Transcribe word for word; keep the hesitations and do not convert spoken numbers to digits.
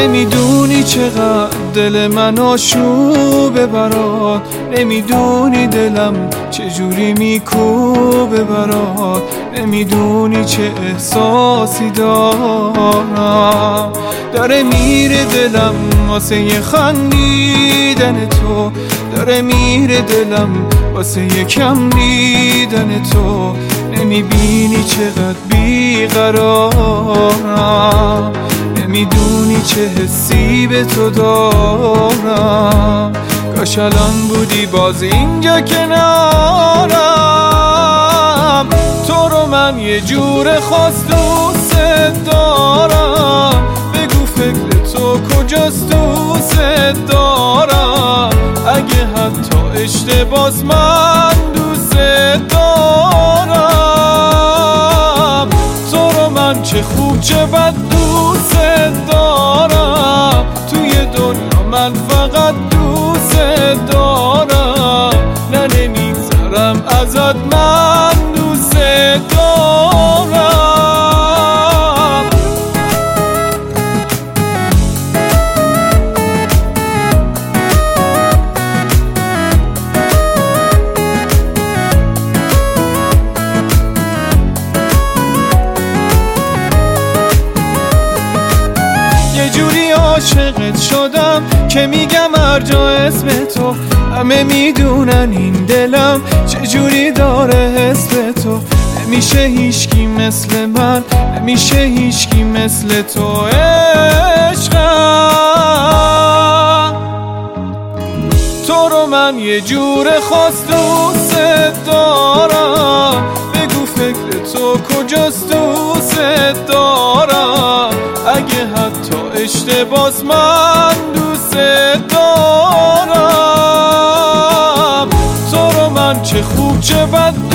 نمیدونی چقدر دل من آشوبه برات، نمیدونی دلم چجوری میکوبه برات، نمیدونی چه احساسی دارم. داره میره دلم واسه یه خندیدن تو، داره میره دلم واسه یه کم دیدن تو. نمیبینی چقدر بیقرارم، نمیدونی چه حسی به تو دارم. کاش الان بودی باز اینجا کنارم. تو رو من یه جور خاص دوست دارم، بگو فکر تو کجاست دوست دارم. اگه حتی اشتباس من دوست دارم. تو رو من چه خوب چه بد دوست دارم. توی دنیا من فقط دوست دارم. نه نمیگذرم ازت، من دوست دارم. یه جوری عاشقت شدم که میگم هر جا اسم تو، همه میدونن این دلم چجوری داره حس به تو. نمیشه هیچکی مثل من، نمیشه هیچکی مثل تو عشقم. تو رو من یه جور خاص دوست دارم، بگو فکر تو کجاست دوست دارم. اگه حتی اشتباس من دوست دارم. تو رو من چه خوب چه بد